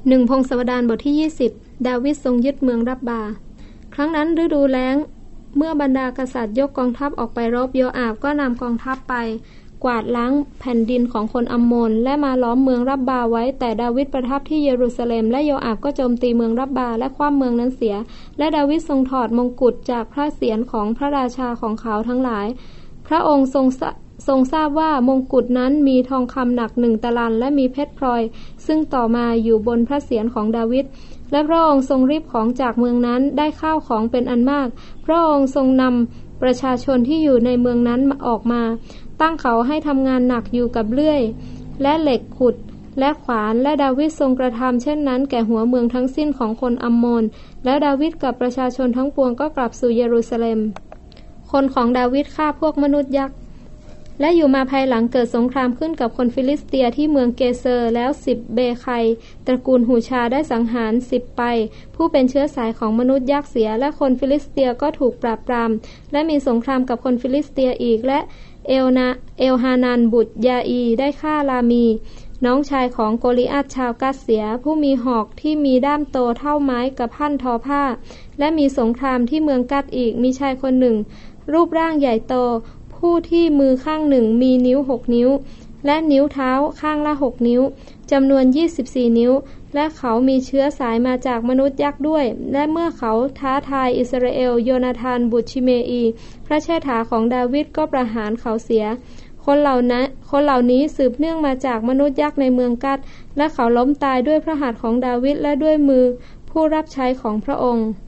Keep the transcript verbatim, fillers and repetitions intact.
หนึ่งพงศาวดารบทที่ยี่สิบดาวิดทรงยึดเมืองรับบาครั้งนั้นฤดูแล้งเมื่อบรรดากษัตริย์ยกกองทัพออกไปรบโยอาบก็นำกองทัพไปกวาดล้างแผ่นดินของคนอัมโมนและมาล้อมเมืองรับบาไว้แต่ดาวิดประทับที่เยรูซาเล็มและโยอาบก็โจมตีเมืองรับบาและคว่ำเมืองนั้นเสียและดาวิดทรงถอดมงกุฎจากพระเศียรของพระราชาของเขาทั้งหลายพระองค์ทรงทรงทราบว่ามงกุฎนั้นมีทองคำหนักหนึ่งตะลันและมีเพชรพลอยซึ่งต่อมาอยู่บนพระเศียรของดาวิดและพระองค์ทรงรีบของจากเมืองนั้นได้ข้าวของเป็นอันมากพระองค์ทรงนำประชาชนที่อยู่ในเมืองนั้นออกมาตั้งเขาให้ทำงานหนักอยู่กับเลื่อยและเหล็กขุดและขวานและดาวิดทรงกระทำเช่นนั้นแก่หัวเมืองทั้งสิ้นของคนอัมโมนและดาวิดกับประชาชนทั้งปวงก็กลับสู่เยรูซาเล็มคนของดาวิดฆ่าพวกมนุษย์ยักษ์และอยู่มาภายหลังเกิดสงครามขึ้นกับคนฟิลิสเตียที่เมืองเกเซอร์แล้วสิบเบไคตระกูลหูชาได้สังหารสิบไปผู้เป็นเชื้อสายของมนุษย์ยักษ์เสียและคนฟิลิสเตียก็ถูกปราบปรามและมีสงครามกับคนฟิลิสเตียอีกและเอลนาเอลฮานันบุตรยาอีได้ฆ่าลามีน้องชายของโกลิอัทชาวกัสเสียผู้มีหอกที่มีด้ามโตเท่าไม้กับพั่นทอผ้าและมีสงครามที่เมืองกัดอีกมีชายคนหนึ่งรูปร่างใหญ่โตผู้ที่มือข้างหนึ่งมีนิ้วหกนิ้วและนิ้วเท้าข้างละหกนิ้วจำนวนยี่สิบสี่นิ้วและเขามีเชื้อสายมาจากมนุษย์ยักษ์ด้วยและเมื่อเขาท้าทายอิสราเอลโยนาธานบุตรชิเมอีพระเชษฐาของดาวิดก็ประหารเขาเสียคนเหล่านั้นคนเหล่านี้สืบเนื่องมาจากมนุษย์ยักษ์ในเมืองกัดและเขาล้มตายด้วยพระหัตถ์ของดาวิดและด้วยมือผู้รับใช้ของพระองค์